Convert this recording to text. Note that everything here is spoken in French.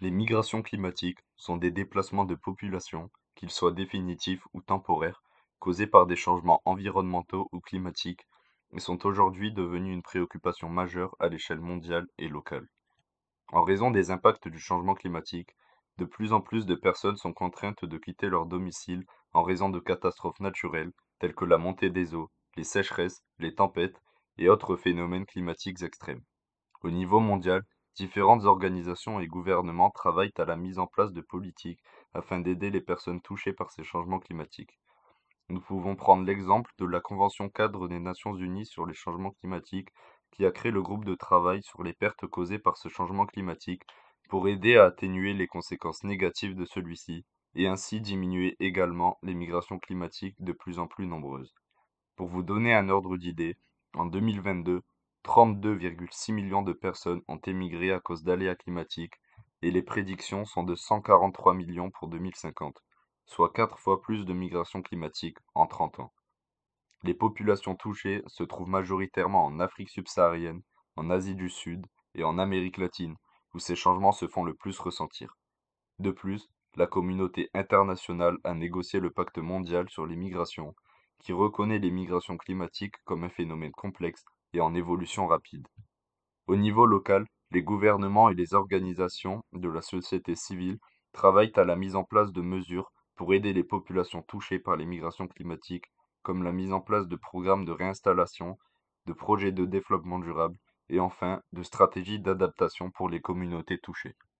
Les migrations climatiques sont des déplacements de population, qu'ils soient définitifs ou temporaires, causés par des changements environnementaux ou climatiques, et sont aujourd'hui devenus une préoccupation majeure à l'échelle mondiale et locale. En raison des impacts du changement climatique, de plus en plus de personnes sont contraintes de quitter leur domicile en raison de catastrophes naturelles telles que la montée des eaux, les sécheresses, les tempêtes et autres phénomènes climatiques extrêmes. Au niveau mondial, différentes organisations et gouvernements travaillent à la mise en place de politiques afin d'aider les personnes touchées par ces changements climatiques. Nous pouvons prendre l'exemple de la Convention cadre des Nations Unies sur les changements climatiques qui a créé le groupe de travail sur les pertes causées par ce changement climatique pour aider à atténuer les conséquences négatives de celui-ci et ainsi diminuer également les migrations climatiques de plus en plus nombreuses. Pour vous donner un ordre d'idée, en 2022, 32,6 millions de personnes ont émigré à cause d'aléas climatiques et les prédictions sont de 143 millions pour 2050, soit 4 fois plus de migrations climatiques en 30 ans. Les populations touchées se trouvent majoritairement en Afrique subsaharienne, en Asie du Sud et en Amérique latine, où ces changements se font le plus ressentir. De plus, la communauté internationale a négocié le pacte mondial sur les migrations, qui reconnaît les migrations climatiques comme un phénomène complexe et en évolution rapide. Au niveau local, les gouvernements et les organisations de la société civile travaillent à la mise en place de mesures pour aider les populations touchées par les migrations climatiques, comme la mise en place de programmes de réinstallation, de projets de développement durable et enfin de stratégies d'adaptation pour les communautés touchées.